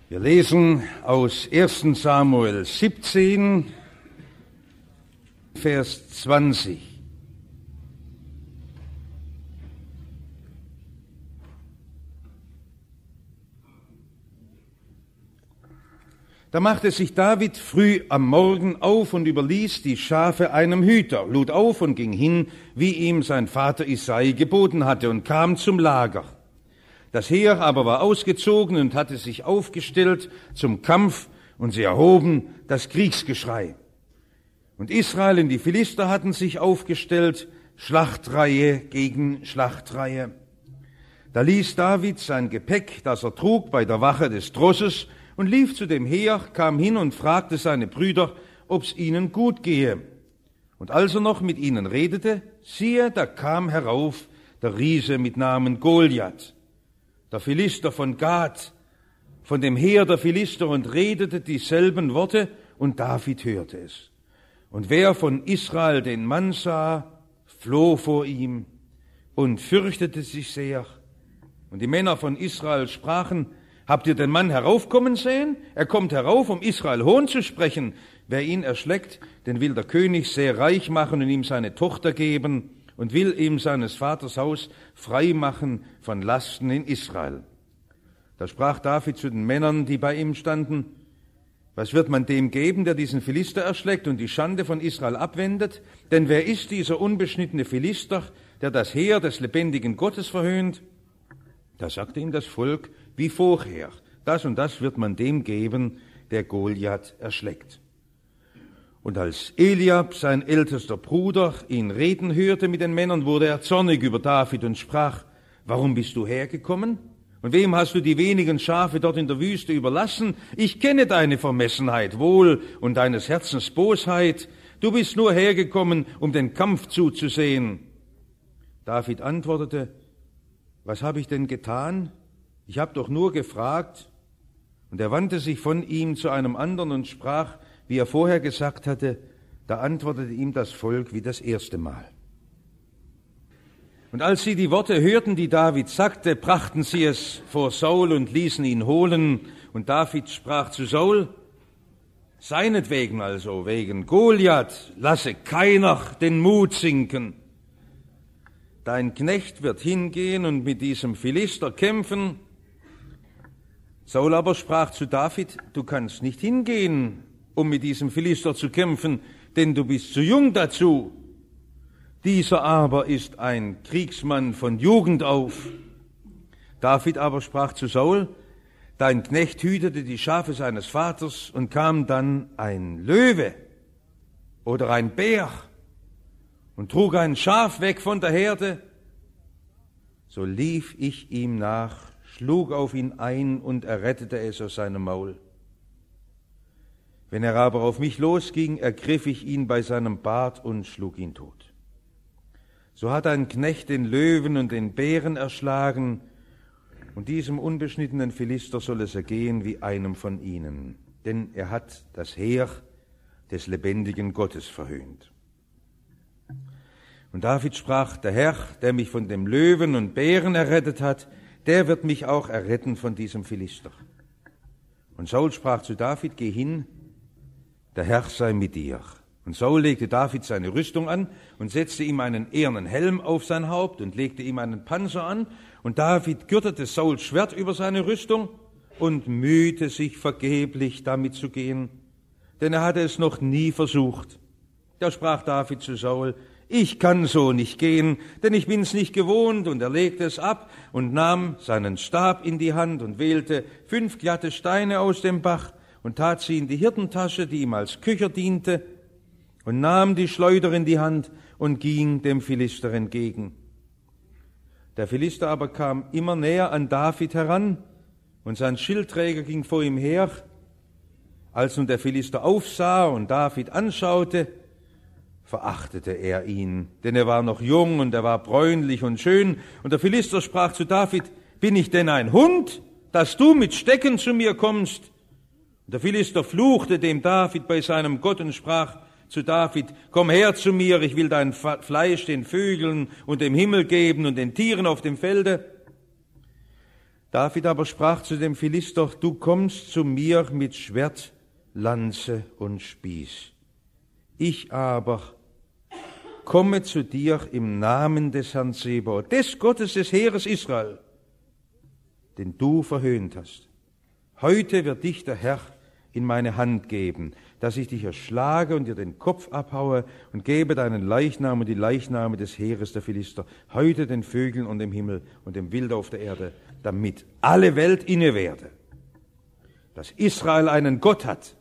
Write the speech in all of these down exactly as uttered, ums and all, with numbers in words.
Wir lesen aus ersten Samuel siebzehn, Vers zwanzig. Da machte sich David früh am Morgen auf und überließ die Schafe einem Hüter, lud auf und ging hin, wie ihm sein Vater Isai geboten hatte, und kam zum Lager. Das Heer aber war ausgezogen und hatte sich aufgestellt zum Kampf, und sie erhoben das Kriegsgeschrei. Und Israel und die Philister hatten sich aufgestellt, Schlachtreihe gegen Schlachtreihe. Da ließ David sein Gepäck, das er trug, bei der Wache des Trosses und lief zu dem Heer, kam hin und fragte seine Brüder, ob's ihnen gut gehe. Und als er noch mit ihnen redete, siehe, da kam herauf der Riese mit Namen Goliath, der Philister von Gath, von dem Heer der Philister, und redete dieselben Worte, und David hörte es. Und wer von Israel den Mann sah, floh vor ihm und fürchtete sich sehr. Und die Männer von Israel sprachen: Habt ihr den Mann heraufkommen sehen? Er kommt herauf, um Israel Hohn zu sprechen. Wer ihn erschlägt, den will der König sehr reich machen und ihm seine Tochter geben und will ihm seines Vaters Haus frei machen von Lasten in Israel. Da sprach David zu den Männern, die bei ihm standen: Was wird man dem geben, der diesen Philister erschlägt und die Schande von Israel abwendet? Denn wer ist dieser unbeschnittene Philister, der das Heer des lebendigen Gottes verhöhnt? Da sagte ihm das Volk wie vorher: Das und das wird man dem geben, der Goliath erschlägt. Und als Eliab, sein ältester Bruder, ihn reden hörte mit den Männern, wurde er zornig über David und sprach: Warum bist du hergekommen? Und wem hast du die wenigen Schafe dort in der Wüste überlassen? Ich kenne deine Vermessenheit wohl und deines Herzens Bosheit. Du bist nur hergekommen, um den Kampf zuzusehen. David antwortete: Was habe ich denn getan? Ich habe doch nur gefragt. Und er wandte sich von ihm zu einem anderen und sprach, wie er vorher gesagt hatte. Da antwortete ihm das Volk wie das erste Mal. Und als sie die Worte hörten, die David sagte, brachten sie es vor Saul und ließen ihn holen. Und David sprach zu Saul: Seinetwegen also, wegen Goliath, lasse keiner den Mut sinken. Dein Knecht wird hingehen und mit diesem Philister kämpfen. Saul aber sprach zu David: Du kannst nicht hingehen, um mit diesem Philister zu kämpfen, denn du bist zu jung dazu. Dieser aber ist ein Kriegsmann von Jugend auf. David aber sprach zu Saul: Dein Knecht hütete die Schafe seines Vaters, und kam dann ein Löwe oder ein Bär und trug ein Schaf weg von der Herde. So lief ich ihm nach, schlug auf ihn ein und errettete es aus seinem Maul. Wenn er aber auf mich losging, ergriff ich ihn bei seinem Bart und schlug ihn tot. So hat ein Knecht den Löwen und den Bären erschlagen, und diesem unbeschnittenen Philister soll es ergehen wie einem von ihnen, denn er hat das Heer des lebendigen Gottes verhöhnt. Und David sprach: Der Herr, der mich von dem Löwen und Bären errettet hat, der wird mich auch erretten von diesem Philister. Und Saul sprach zu David: Geh hin, der Herr sei mit dir. Und Saul legte David seine Rüstung an und setzte ihm einen ehernen Helm auf sein Haupt und legte ihm einen Panzer an. Und David gürtete Sauls Schwert über seine Rüstung und mühte sich vergeblich, damit zu gehen, denn er hatte es noch nie versucht. Da sprach David zu Saul: Ich kann so nicht gehen, denn ich bin's nicht gewohnt. Und er legte es ab und nahm seinen Stab in die Hand und wählte fünf glatte Steine aus dem Bach und tat sie in die Hirtentasche, die ihm als Kücher diente, und nahm die Schleuder in die Hand und ging dem Philister entgegen. Der Philister aber kam immer näher an David heran, und sein Schildträger ging vor ihm her. Als nun der Philister aufsah und David anschaute, verachtete er ihn, denn er war noch jung und er war bräunlich und schön. Und der Philister sprach zu David: Bin ich denn ein Hund, dass du mit Stecken zu mir kommst? Und der Philister fluchte dem David bei seinem Gott und sprach zu David: Komm her zu mir, ich will dein Fleisch den Vögeln und dem Himmel geben und den Tieren auf dem Felde. David aber sprach zu dem Philister, du kommst zu mir mit Schwert, Lanze und Spieß. Ich aber komme zu dir im Namen des Herrn Zebaoth, des Gottes des Heeres Israel, den du verhöhnt hast. Heute wird dich der Herr in meine Hand geben, dass ich dich erschlage und dir den Kopf abhaue und gebe deinen Leichnam und die Leichname des Heeres der Philister, heute den Vögeln und dem Himmel und dem Wild auf der Erde, damit alle Welt inne werde, dass Israel einen Gott hat.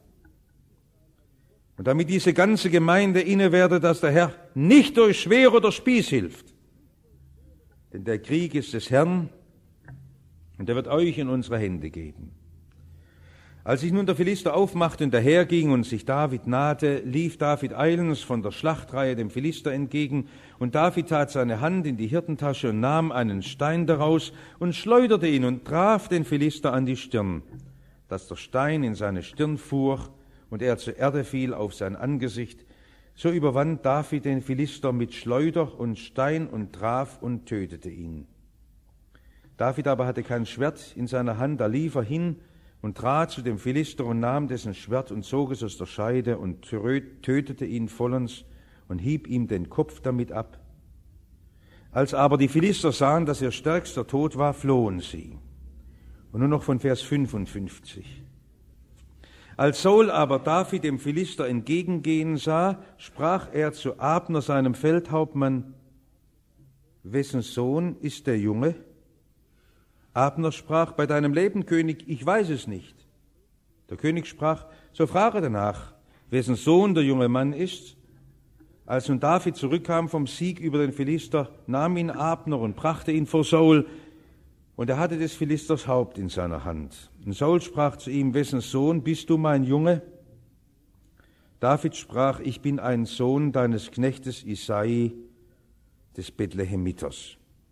Und damit diese ganze Gemeinde inne werde, dass der Herr nicht durch Schwert oder Spieß hilft. Denn der Krieg ist des Herrn und er wird euch in unsere Hände geben. Als sich nun der Philister aufmachte und daherging und sich David nahte, lief David eilends von der Schlachtreihe dem Philister entgegen, und David tat seine Hand in die Hirtentasche und nahm einen Stein daraus und schleuderte ihn und traf den Philister an die Stirn, dass der Stein in seine Stirn fuhr und er zur Erde fiel auf sein Angesicht. So überwand David den Philister mit Schleuder und Stein und traf und tötete ihn. David aber hatte kein Schwert in seiner Hand, da lief er hin und trat zu dem Philister und nahm dessen Schwert und zog es aus der Scheide und tötete ihn vollends und hieb ihm den Kopf damit ab. Als aber die Philister sahen, dass ihr stärkster tot war, flohen sie. Und nun noch von Vers fünfundfünfzig. Als Saul aber David dem Philister entgegengehen sah, sprach er zu Abner, seinem Feldhauptmann, wessen Sohn ist der Junge? Abner sprach, bei deinem Leben, König, ich weiß es nicht. Der König sprach, so frage danach, wessen Sohn der junge Mann ist. Als nun David zurückkam vom Sieg über den Philister, nahm ihn Abner und brachte ihn vor Saul, und er hatte des Philisters Haupt in seiner Hand. Und Saul sprach zu ihm, wessen Sohn bist du, mein Junge? David sprach, ich bin ein Sohn deines Knechtes Isai, des Bethlehemiters.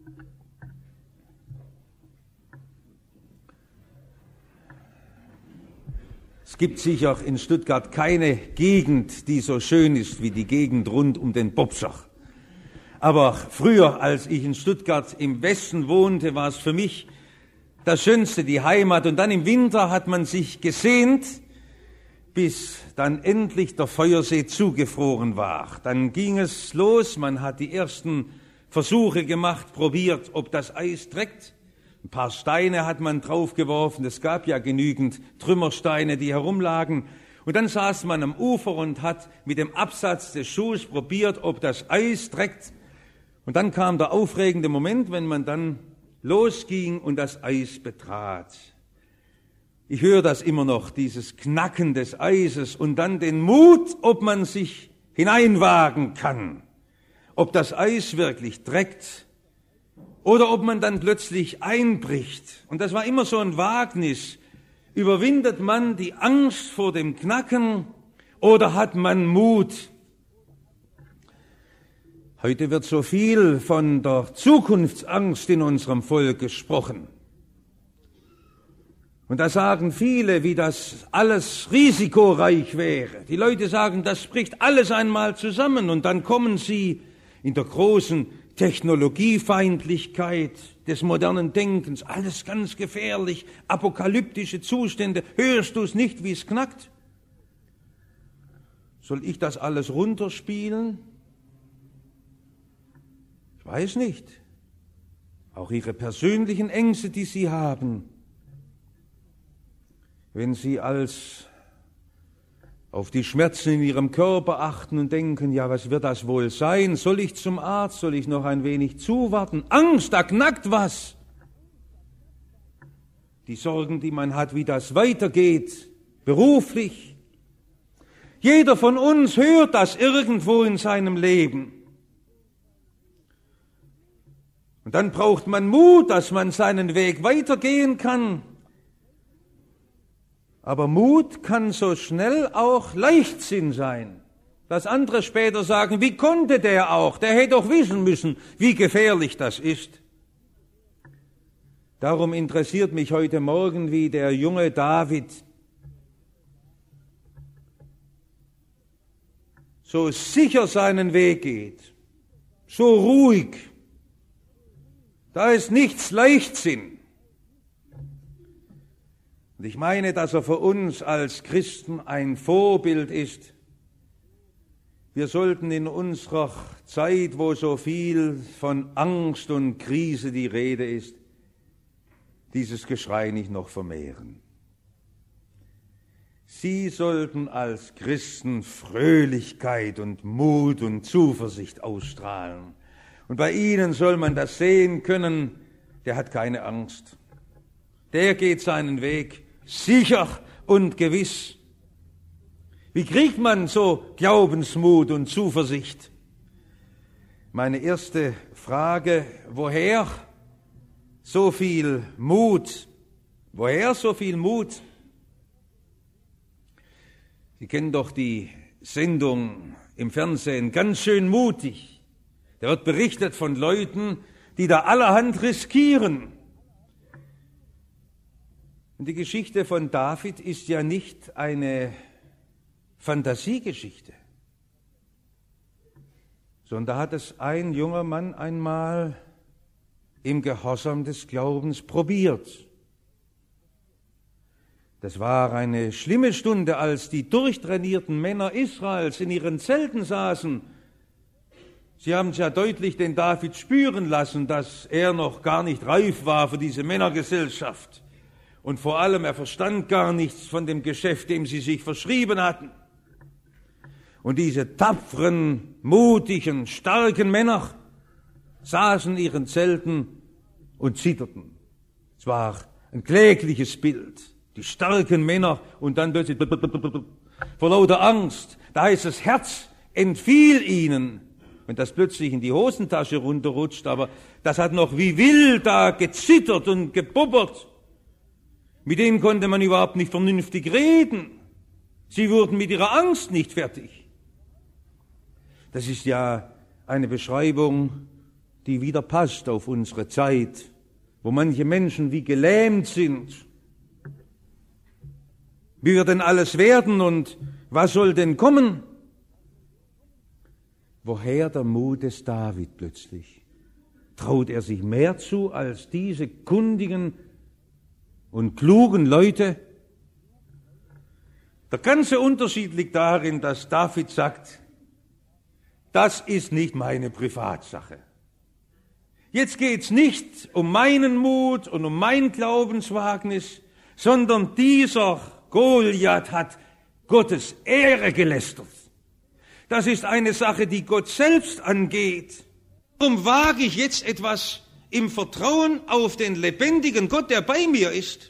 Es gibt sicher in Stuttgart keine Gegend, die so schön ist wie die Gegend rund um den Bobschach. Aber früher, als ich in Stuttgart im Westen wohnte, war es für mich das Schönste, die Heimat. Und dann im Winter hat man sich gesehnt, bis dann endlich der Feuersee zugefroren war. Dann ging es los, man hat die ersten Versuche gemacht, probiert, ob das Eis trägt. Ein paar Steine hat man draufgeworfen, es gab ja genügend Trümmersteine, die herumlagen. Und dann saß man am Ufer und hat mit dem Absatz des Schuhs probiert, ob das Eis trägt. Und dann kam der aufregende Moment, wenn man dann losging und das Eis betrat. Ich höre das immer noch, dieses Knacken des Eises und dann den Mut, ob man sich hineinwagen kann, ob das Eis wirklich trägt. Oder ob man dann plötzlich einbricht. Und das war immer so ein Wagnis. Überwindet man die Angst vor dem Knacken oder hat man Mut? Heute wird so viel von der Zukunftsangst in unserem Volk gesprochen. Und da sagen viele, wie das alles risikoreich wäre. Die Leute sagen, das bricht alles einmal zusammen und dann kommen sie in der großen Technologiefeindlichkeit des modernen Denkens, alles ganz gefährlich, apokalyptische Zustände. Hörst du es nicht, wie es knackt? Soll ich das alles runterspielen? Ich weiß nicht. Auch ihre persönlichen Ängste, die sie haben, wenn sie als auf die Schmerzen in ihrem Körper achten und denken, ja, was wird das wohl sein? Soll ich zum Arzt? Soll ich noch ein wenig zuwarten? Angst, da knackt was. Die Sorgen, die man hat, wie das weitergeht, beruflich. Jeder von uns hört das irgendwo in seinem Leben. Und dann braucht man Mut, dass man seinen Weg weitergehen kann. Aber Mut kann so schnell auch Leichtsinn sein. Dass andere später sagen, wie konnte der auch? Der hätte doch wissen müssen, wie gefährlich das ist. Darum interessiert mich heute Morgen, wie der junge David so sicher seinen Weg geht, so ruhig. Da ist nichts Leichtsinn. Und ich meine, dass er für uns als Christen ein Vorbild ist. Wir sollten in unserer Zeit, wo so viel von Angst und Krise die Rede ist, dieses Geschrei nicht noch vermehren. Sie sollten als Christen Fröhlichkeit und Mut und Zuversicht ausstrahlen. Und bei ihnen soll man das sehen können, der hat keine Angst. Der geht seinen Weg sicher und gewiss. Wie kriegt man so Glaubensmut und Zuversicht? Meine erste Frage, woher so viel Mut? Woher so viel Mut? Sie kennen doch die Sendung im Fernsehen, ganz schön mutig. Da wird berichtet von Leuten, die da allerhand riskieren. Und die Geschichte von David ist ja nicht eine Fantasiegeschichte, sondern da hat es ein junger Mann einmal im Gehorsam des Glaubens probiert. Das war eine schlimme Stunde, als die durchtrainierten Männer Israels in ihren Zelten saßen. Sie haben es ja deutlich den David spüren lassen, dass er noch gar nicht reif war für diese Männergesellschaft. Und vor allem, er verstand gar nichts von dem Geschäft, dem sie sich verschrieben hatten. Und diese tapferen, mutigen, starken Männer saßen in ihren Zelten und zitterten. Es war ein klägliches Bild. Die starken Männer und dann plötzlich vor lauter Angst. Da ist das Herz entfiel ihnen. Wenn das plötzlich in die Hosentasche runterrutscht, aber das hat noch wie wild da gezittert und gebubbert. Mit denen konnte man überhaupt nicht vernünftig reden. Sie wurden mit ihrer Angst nicht fertig. Das ist ja eine Beschreibung, die wieder passt auf unsere Zeit, wo manche Menschen wie gelähmt sind. Wie wird denn alles werden und was soll denn kommen? Woher der Mut des David plötzlich? Traut er sich mehr zu als diese kundigen und klugen Leute? Der ganze Unterschied liegt darin, dass David sagt, das ist nicht meine Privatsache. Jetzt geht's nicht um meinen Mut und um mein Glaubenswagnis, sondern dieser Goliath hat Gottes Ehre gelästert. Das ist eine Sache, die Gott selbst angeht. Warum wage ich jetzt etwas im Vertrauen auf den lebendigen Gott, der bei mir ist?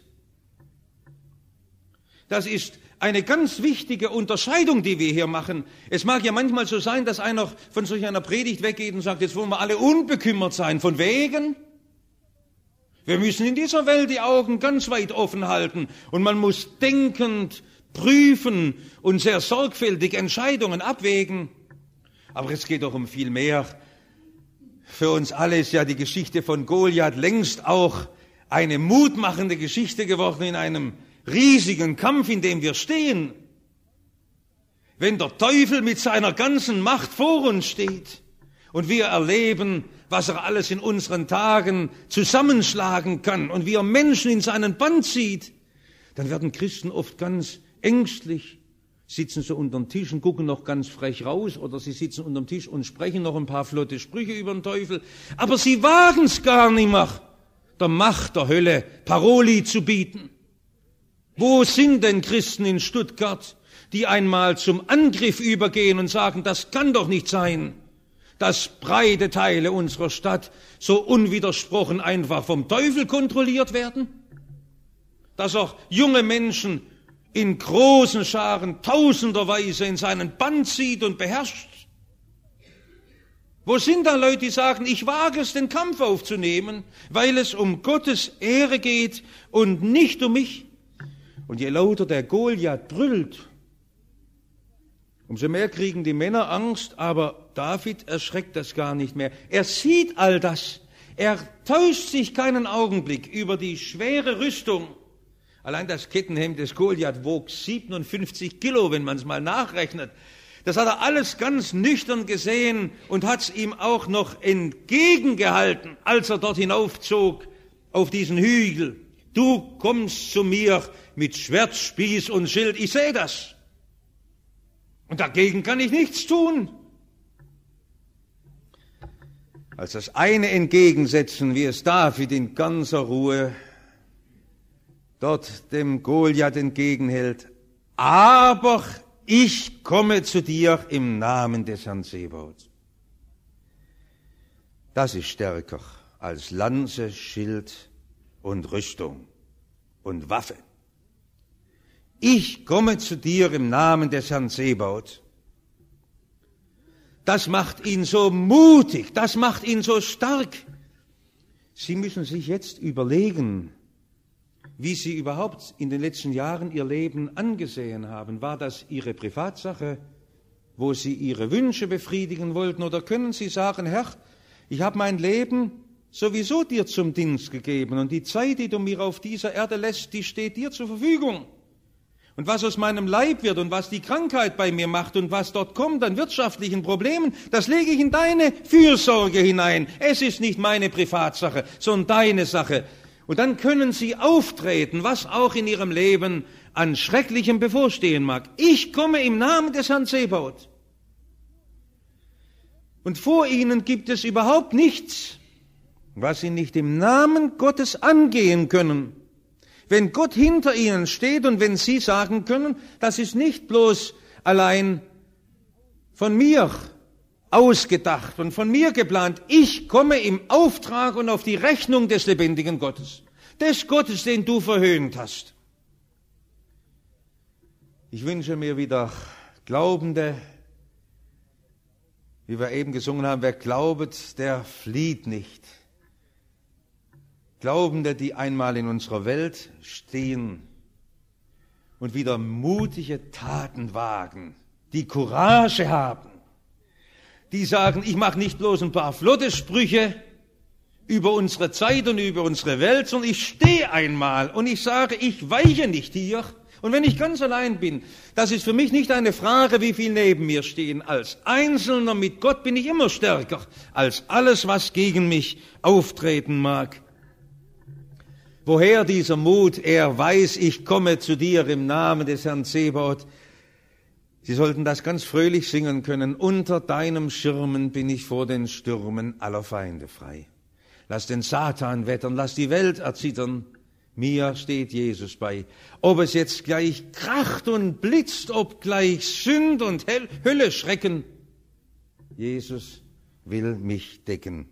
Das ist eine ganz wichtige Unterscheidung, die wir hier machen. Es mag ja manchmal so sein, dass einer von solch einer Predigt weggeht und sagt, jetzt wollen wir alle unbekümmert sein. Von wegen? Wir müssen in dieser Welt die Augen ganz weit offen halten und man muss denkend prüfen und sehr sorgfältig Entscheidungen abwägen. Aber es geht doch um viel mehr. Für uns alle ist ja die Geschichte von Goliath längst auch eine mutmachende Geschichte geworden in einem riesigen Kampf, in dem wir stehen. Wenn der Teufel mit seiner ganzen Macht vor uns steht und wir erleben, was er alles in unseren Tagen zusammenschlagen kann und wie er Menschen in seinen Bann zieht, dann werden Christen oft ganz ängstlich, sitzen so unter dem Tisch und gucken noch ganz frech raus oder sie sitzen unter dem Tisch und sprechen noch ein paar flotte Sprüche über den Teufel, aber sie wagen es gar nicht mehr, der Macht der Hölle Paroli zu bieten. Wo sind denn Christen in Stuttgart, die einmal zum Angriff übergehen und sagen, das kann doch nicht sein, dass breite Teile unserer Stadt so unwidersprochen einfach vom Teufel kontrolliert werden? Dass auch junge Menschen in großen Scharen tausenderweise in seinen Bann zieht und beherrscht? Wo sind da Leute, die sagen, ich wage es, den Kampf aufzunehmen, weil es um Gottes Ehre geht und nicht um mich? Und je lauter der Goliath brüllt, umso mehr kriegen die Männer Angst, aber David erschreckt das gar nicht mehr. Er sieht all das. Er täuscht sich keinen Augenblick über die schwere Rüstung. Allein das Kettenhemd des Goliath wog siebenundfünfzig Kilo, wenn man es mal nachrechnet. Das hat er alles ganz nüchtern gesehen und hat es ihm auch noch entgegengehalten, als er dort hinaufzog auf diesen Hügel. Du kommst zu mir mit Schwert, Spieß und Schild, ich sehe das. Und dagegen kann ich nichts tun. Als das eine entgegensetzen, wie es David in ganzer Ruhe dort dem Goliath entgegenhält. Aber ich komme zu dir im Namen des Herrn Zebaoth. Das ist stärker als Lanze, Schild und Rüstung und Waffe. Ich komme zu dir im Namen des Herrn Zebaoth. Das macht ihn so mutig, das macht ihn so stark. Sie müssen sich jetzt überlegen, wie Sie überhaupt in den letzten Jahren Ihr Leben angesehen haben. War das Ihre Privatsache, wo Sie Ihre Wünsche befriedigen wollten? Oder können Sie sagen, Herr, ich habe mein Leben sowieso dir zum Dienst gegeben und die Zeit, die du mir auf dieser Erde lässt, die steht dir zur Verfügung. Und was aus meinem Leib wird und was die Krankheit bei mir macht und was dort kommt an wirtschaftlichen Problemen, das lege ich in deine Fürsorge hinein. Es ist nicht meine Privatsache, sondern deine Sache. Und dann können Sie auftreten, was auch in Ihrem Leben an Schrecklichem bevorstehen mag. Ich komme im Namen des Herrn Zebaoth. Und vor Ihnen gibt es überhaupt nichts, was Sie nicht im Namen Gottes angehen können. Wenn Gott hinter Ihnen steht und wenn Sie sagen können, das ist nicht bloß allein von mir ausgedacht und von mir geplant. Ich komme im Auftrag und auf die Rechnung des lebendigen Gottes, des Gottes, den du verhöhnt hast. Ich wünsche mir wieder Glaubende, wie wir eben gesungen haben, wer glaubet, der flieht nicht. Glaubende, die einmal in unserer Welt stehen und wieder mutige Taten wagen, die Courage haben, die sagen, ich mache nicht bloß ein paar flotte Sprüche über unsere Zeit und über unsere Welt, sondern ich stehe einmal und ich sage, ich weiche nicht hier. Und wenn ich ganz allein bin, das ist für mich nicht eine Frage, wie viel neben mir stehen. Als Einzelner mit Gott bin ich immer stärker als alles, was gegen mich auftreten mag. Woher dieser Mut? Er weiß, ich komme zu dir im Namen des Herrn Zebaoth. Sie sollten das ganz fröhlich singen können. Unter deinem Schirmen bin ich vor den Stürmen aller Feinde frei. Lass den Satan wettern, lass die Welt erzittern. Mir steht Jesus bei. Ob es jetzt gleich kracht und blitzt, ob gleich Sünd und Hölle schrecken, Jesus will mich decken.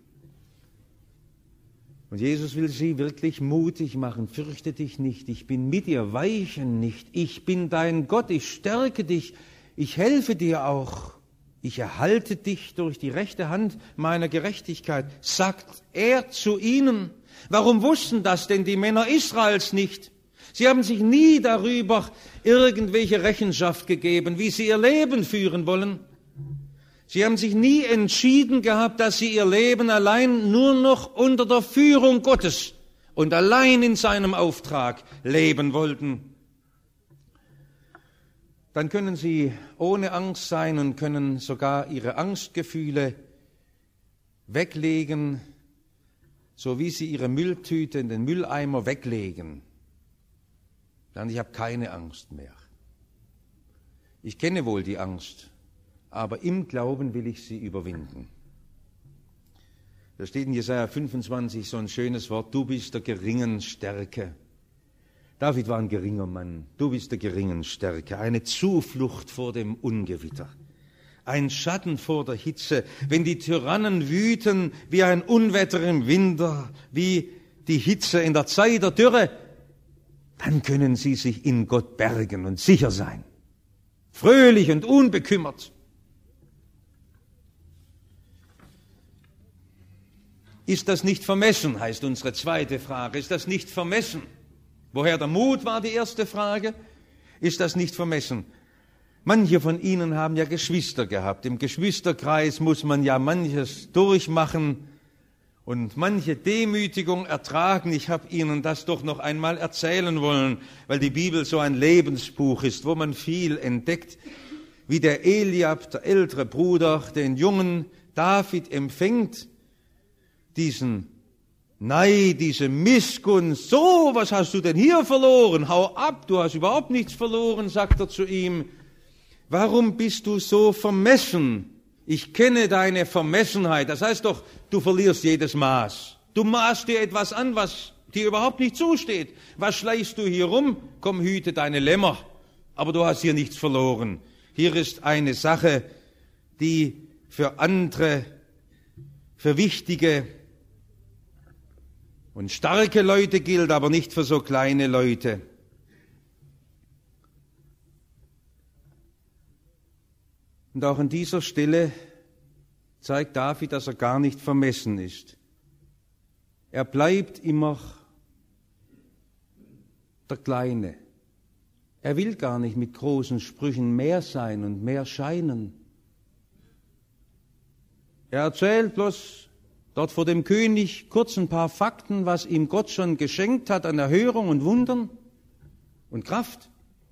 Und Jesus will sie wirklich mutig machen. Fürchte dich nicht, ich bin mit dir, weiche nicht. Ich bin dein Gott, ich stärke dich, ich helfe dir auch. Ich erhalte dich durch die rechte Hand meiner Gerechtigkeit, sagt er zu ihnen. Warum wussten das denn die Männer Israels nicht? Sie haben sich nie darüber irgendwelche Rechenschaft gegeben, wie sie ihr Leben führen wollen. Sie haben sich nie entschieden gehabt, dass sie ihr Leben allein nur noch unter der Führung Gottes und allein in seinem Auftrag leben wollten. Dann können sie ohne Angst sein und können sogar ihre Angstgefühle weglegen, so wie sie ihre Mülltüte in den Mülleimer weglegen. Dann, ich habe keine Angst mehr. Ich kenne wohl die Angst, aber im Glauben will ich sie überwinden. Da steht in Jesaja fünfundzwanzig so ein schönes Wort, du bist der geringen Stärke. David war ein geringer Mann, du bist der geringen Stärke, eine Zuflucht vor dem Ungewitter, ein Schatten vor der Hitze, wenn die Tyrannen wüten wie ein Unwetter im Winter, wie die Hitze in der Zeit der Dürre, dann können sie sich in Gott bergen und sicher sein, fröhlich und unbekümmert. Ist das nicht vermessen, heißt unsere zweite Frage. Ist das nicht vermessen? Woher der Mut war die erste Frage. Ist das nicht vermessen? Manche von Ihnen haben ja Geschwister gehabt. Im Geschwisterkreis muss man ja manches durchmachen und manche Demütigung ertragen. Ich habe Ihnen das doch noch einmal erzählen wollen, weil die Bibel so ein Lebensbuch ist, wo man viel entdeckt, wie der Eliab, der ältere Bruder, den jungen David empfängt, diesen Neid, diese Missgunst. So, was hast du denn hier verloren? Hau ab, du hast überhaupt nichts verloren, sagt er zu ihm. Warum bist du so vermessen? Ich kenne deine Vermessenheit. Das heißt doch, du verlierst jedes Maß. Du maßt dir etwas an, was dir überhaupt nicht zusteht. Was schleichst du hier rum? Komm, hüte deine Lämmer. Aber du hast hier nichts verloren. Hier ist eine Sache, die für andere, für wichtige und starke Leute gilt, aber nicht für so kleine Leute. Und auch an dieser Stelle zeigt David, dass er gar nicht vermessen ist. Er bleibt immer der Kleine. Er will gar nicht mit großen Sprüchen mehr sein und mehr scheinen. Er erzählt bloß dort vor dem König kurz ein paar Fakten, was ihm Gott schon geschenkt hat an Erhörung und Wundern und Kraft.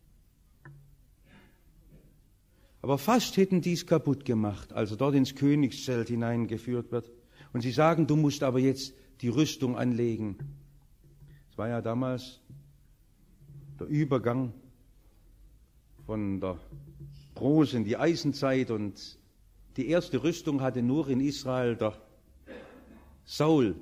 Aber fast hätten die es kaputt gemacht, als er dort ins Königszelt hineingeführt wird. Und sie sagen, du musst aber jetzt die Rüstung anlegen. Es war ja damals der Übergang von der Bronze in die Eisenzeit und die erste Rüstung hatte nur in Israel der Saul.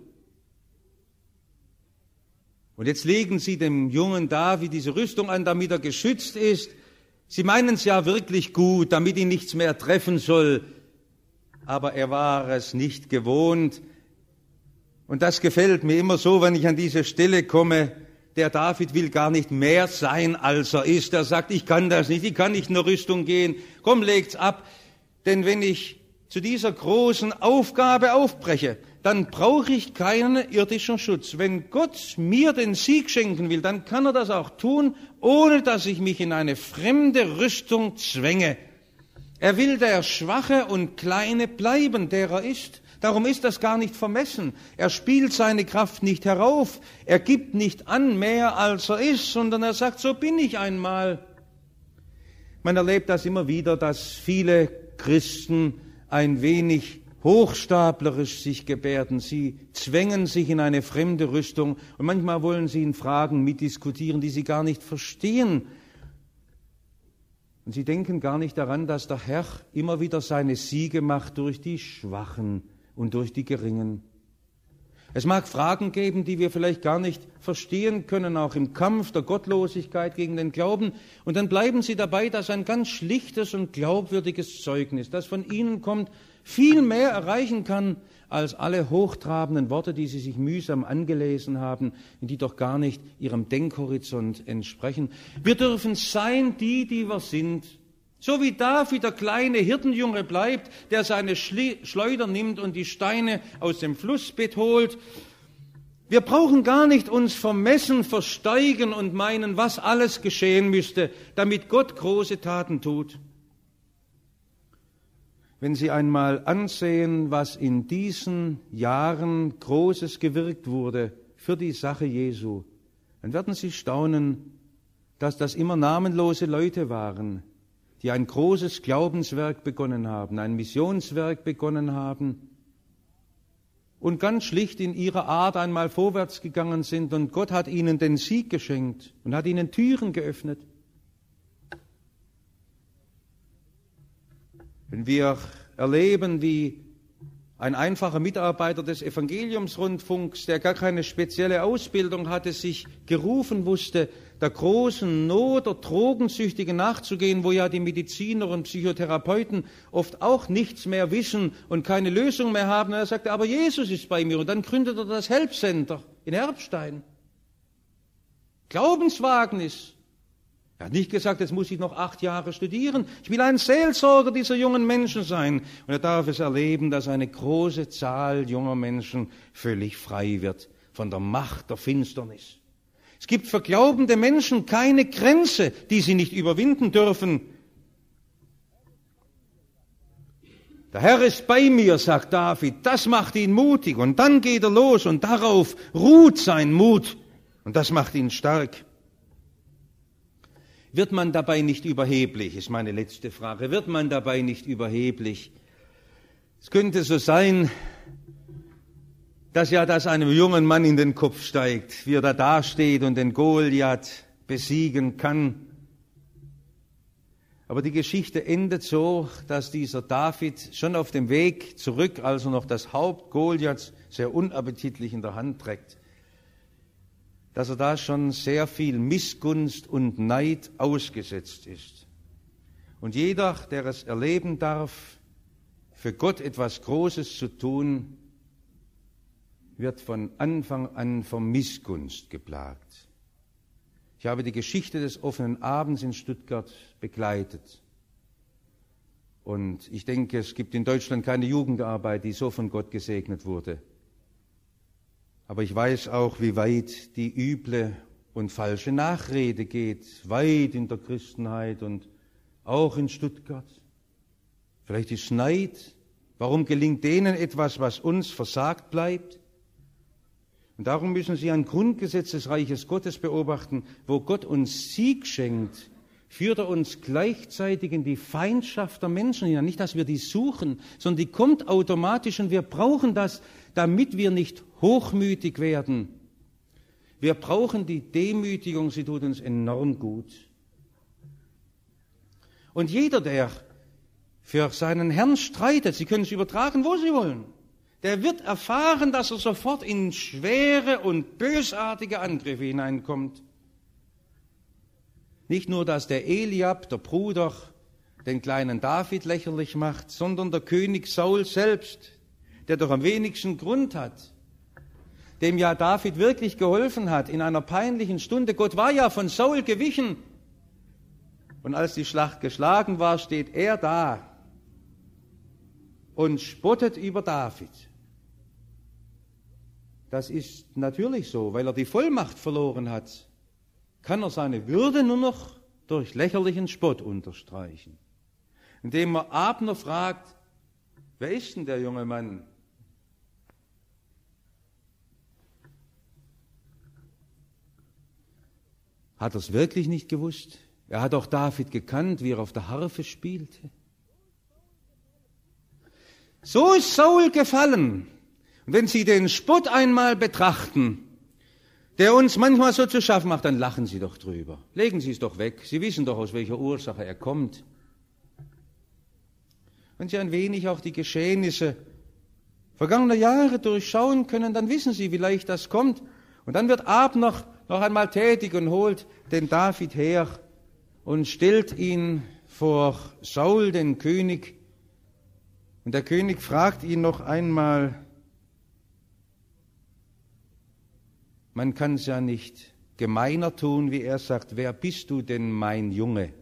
Und jetzt legen sie dem jungen David diese Rüstung an, damit er geschützt ist. Sie meinen es ja wirklich gut, damit ihn nichts mehr treffen soll. Aber er war es nicht gewohnt. Und das gefällt mir immer so, wenn ich an diese Stelle komme. Der David will gar nicht mehr sein, als er ist. Er sagt, ich kann das nicht, ich kann nicht in eine Rüstung gehen. Komm, legt's ab. Denn wenn ich zu dieser großen Aufgabe aufbreche, dann brauche ich keinen irdischen Schutz. Wenn Gott mir den Sieg schenken will, dann kann er das auch tun, ohne dass ich mich in eine fremde Rüstung zwänge. Er will der Schwache und Kleine bleiben, der er ist. Darum ist das gar nicht vermessen. Er spielt seine Kraft nicht herauf. Er gibt nicht an mehr, als er ist, sondern er sagt, so bin ich einmal. Man erlebt das immer wieder, dass viele Christen ein wenig hochstaplerisch sich gebärden. Sie zwängen sich in eine fremde Rüstung und manchmal wollen sie in Fragen mitdiskutieren, die sie gar nicht verstehen. Und sie denken gar nicht daran, dass der Herr immer wieder seine Siege macht durch die Schwachen und durch die Geringen. Es mag Fragen geben, die wir vielleicht gar nicht verstehen können, auch im Kampf der Gottlosigkeit gegen den Glauben. Und dann bleiben sie dabei, dass ein ganz schlichtes und glaubwürdiges Zeugnis, das von ihnen kommt, viel mehr erreichen kann als alle hochtrabenden Worte, die sie sich mühsam angelesen haben und die doch gar nicht ihrem Denkhorizont entsprechen. Wir dürfen sein, die, die wir sind. So wie David, der kleine Hirtenjunge bleibt, der seine Schleuder nimmt und die Steine aus dem Flussbett holt. Wir brauchen gar nicht uns vermessen, versteigen und meinen, was alles geschehen müsste, damit Gott große Taten tut. Wenn Sie einmal ansehen, was in diesen Jahren Großes gewirkt wurde für die Sache Jesu, dann werden Sie staunen, dass das immer namenlose Leute waren, die ein großes Glaubenswerk begonnen haben, ein Missionswerk begonnen haben und ganz schlicht in ihrer Art einmal vorwärts gegangen sind und Gott hat ihnen den Sieg geschenkt und hat ihnen Türen geöffnet. Wenn wir erleben, wie ein einfacher Mitarbeiter des Evangeliumsrundfunks, der gar keine spezielle Ausbildung hatte, sich gerufen wusste, der großen Not der Drogensüchtigen nachzugehen, wo ja die Mediziner und Psychotherapeuten oft auch nichts mehr wissen und keine Lösung mehr haben. Und er sagte, aber Jesus ist bei mir. Und dann gründet er das Help Center in Erbstein. Glaubenswagnis. Er hat nicht gesagt, jetzt muss ich noch acht Jahre studieren. Ich will ein Seelsorger dieser jungen Menschen sein. Und er darf es erleben, dass eine große Zahl junger Menschen völlig frei wird von der Macht der Finsternis. Es gibt für glaubende Menschen keine Grenze, die sie nicht überwinden dürfen. Der Herr ist bei mir, sagt David, das macht ihn mutig. Und dann geht er los und darauf ruht sein Mut. Und das macht ihn stark. Wird man dabei nicht überheblich, ist meine letzte Frage. Wird man dabei nicht überheblich? Es könnte so sein, dass ja das einem jungen Mann in den Kopf steigt, wie er da dasteht und den Goliath besiegen kann. Aber die Geschichte endet so, dass dieser David schon auf dem Weg zurück, also noch das Haupt Goliaths sehr unappetitlich in der Hand trägt, dass er da schon sehr viel Missgunst und Neid ausgesetzt ist. Und jeder, der es erleben darf, für Gott etwas Großes zu tun, wird von Anfang an von Missgunst geplagt. Ich habe die Geschichte des offenen Abends in Stuttgart begleitet. Und ich denke, es gibt in Deutschland keine Jugendarbeit, die so von Gott gesegnet wurde. Aber ich weiß auch, wie weit die üble und falsche Nachrede geht, weit in der Christenheit und auch in Stuttgart. Vielleicht ist Neid. Warum gelingt denen etwas, was uns versagt bleibt? Und darum müssen Sie ein Grundgesetz des Reiches Gottes beobachten. Wo Gott uns Sieg schenkt, führt er uns gleichzeitig in die Feindschaft der Menschen hinein. Nicht, dass wir die suchen, sondern die kommt automatisch und wir brauchen das, damit wir nicht hochmütig werden. Wir brauchen die Demütigung, sie tut uns enorm gut. Und jeder, der für seinen Herrn streitet, Sie können es übertragen, wo Sie wollen, der wird erfahren, dass er sofort in schwere und bösartige Angriffe hineinkommt. Nicht nur, dass der Eliab, der Bruder, den kleinen David lächerlich macht, sondern der König Saul selbst, der doch am wenigsten Grund hat, dem ja David wirklich geholfen hat in einer peinlichen Stunde. Gott war ja von Saul gewichen. Und als die Schlacht geschlagen war, steht er da und spottet über David. Das ist natürlich so, weil er die Vollmacht verloren hat, kann er seine Würde nur noch durch lächerlichen Spott unterstreichen. Indem er Abner fragt, wer ist denn der junge Mann? Hat er es wirklich nicht gewusst? Er hat auch David gekannt, wie er auf der Harfe spielte. So ist Saul gefallen. Und wenn Sie den Spott einmal betrachten, der uns manchmal so zu schaffen macht, dann lachen Sie doch drüber. Legen Sie es doch weg. Sie wissen doch, aus welcher Ursache er kommt. Wenn Sie ein wenig auch die Geschehnisse vergangener Jahre durchschauen können, dann wissen Sie, wie leicht das kommt. Und dann wird Abner noch einmal tätig und holt den David her und stellt ihn vor Saul, den König. Und der König fragt ihn noch einmal, man kann es ja nicht gemeiner tun, wie er sagt, wer bist du denn, mein Junge?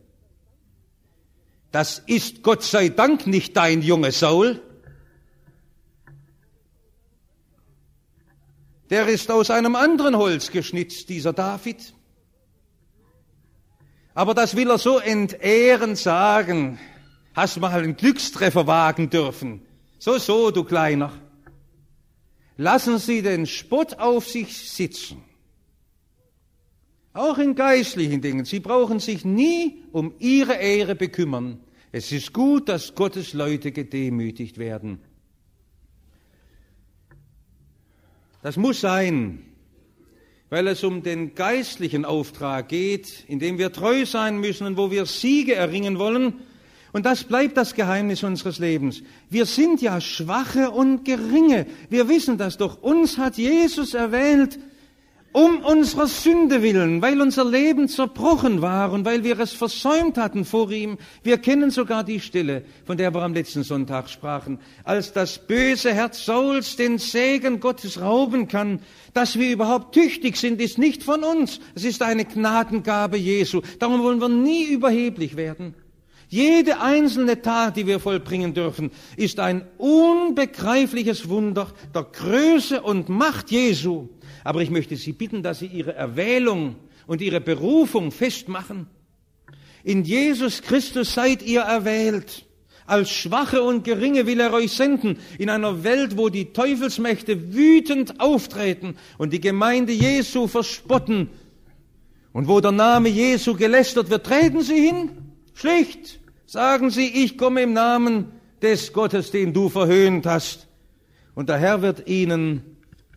Das ist Gott sei Dank nicht dein Junge, Saul. Der ist aus einem anderen Holz geschnitzt, dieser David. Aber das will er so entehrend sagen. Hast du mal einen Glückstreffer wagen dürfen? So, so, du Kleiner. Lassen Sie den Spott auf sich sitzen. Auch in geistlichen Dingen. Sie brauchen sich nie um Ihre Ehre bekümmern. Es ist gut, dass Gottes Leute gedemütigt werden. Das muss sein, weil es um den geistlichen Auftrag geht, in dem wir treu sein müssen und wo wir Siege erringen wollen. Und das bleibt das Geheimnis unseres Lebens. Wir sind ja Schwache und Geringe. Wir wissen das doch. Uns hat Jesus erwählt, um unserer Sünde willen, weil unser Leben zerbrochen war und weil wir es versäumt hatten vor ihm. Wir kennen sogar die Stelle, von der wir am letzten Sonntag sprachen, als das böse Herz Sauls den Segen Gottes rauben kann. Dass wir überhaupt tüchtig sind, ist nicht von uns. Es ist eine Gnadengabe Jesu. Darum wollen wir nie überheblich werden. Jede einzelne Tat, die wir vollbringen dürfen, ist ein unbegreifliches Wunder der Größe und Macht Jesu. Aber ich möchte Sie bitten, dass Sie Ihre Erwählung und Ihre Berufung festmachen. In Jesus Christus seid ihr erwählt. Als Schwache und Geringe will er euch senden, in einer Welt, wo die Teufelsmächte wütend auftreten und die Gemeinde Jesu verspotten und wo der Name Jesu gelästert wird. Treten Sie hin, schlicht, sagen Sie, ich komme im Namen des Gottes, den du verhöhnt hast. Und der Herr wird ihnen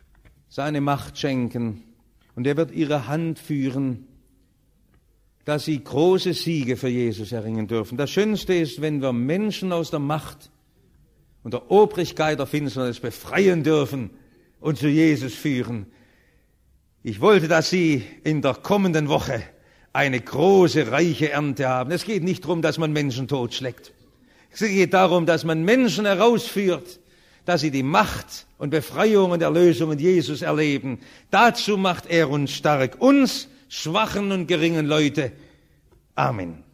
seine Macht schenken und er wird ihre Hand führen, dass sie große Siege für Jesus erringen dürfen. Das Schönste ist, wenn wir Menschen aus der Macht und der Obrigkeit der Finsternis befreien dürfen und zu Jesus führen. Ich wollte, dass Sie in der kommenden Woche eine große, reiche Ernte haben. Es geht nicht darum, dass man Menschen totschlägt. Es geht darum, dass man Menschen herausführt, dass sie die Macht und Befreiung und Erlösung in Jesus erleben. Dazu macht er uns stark, uns schwachen und geringen Leute. Amen.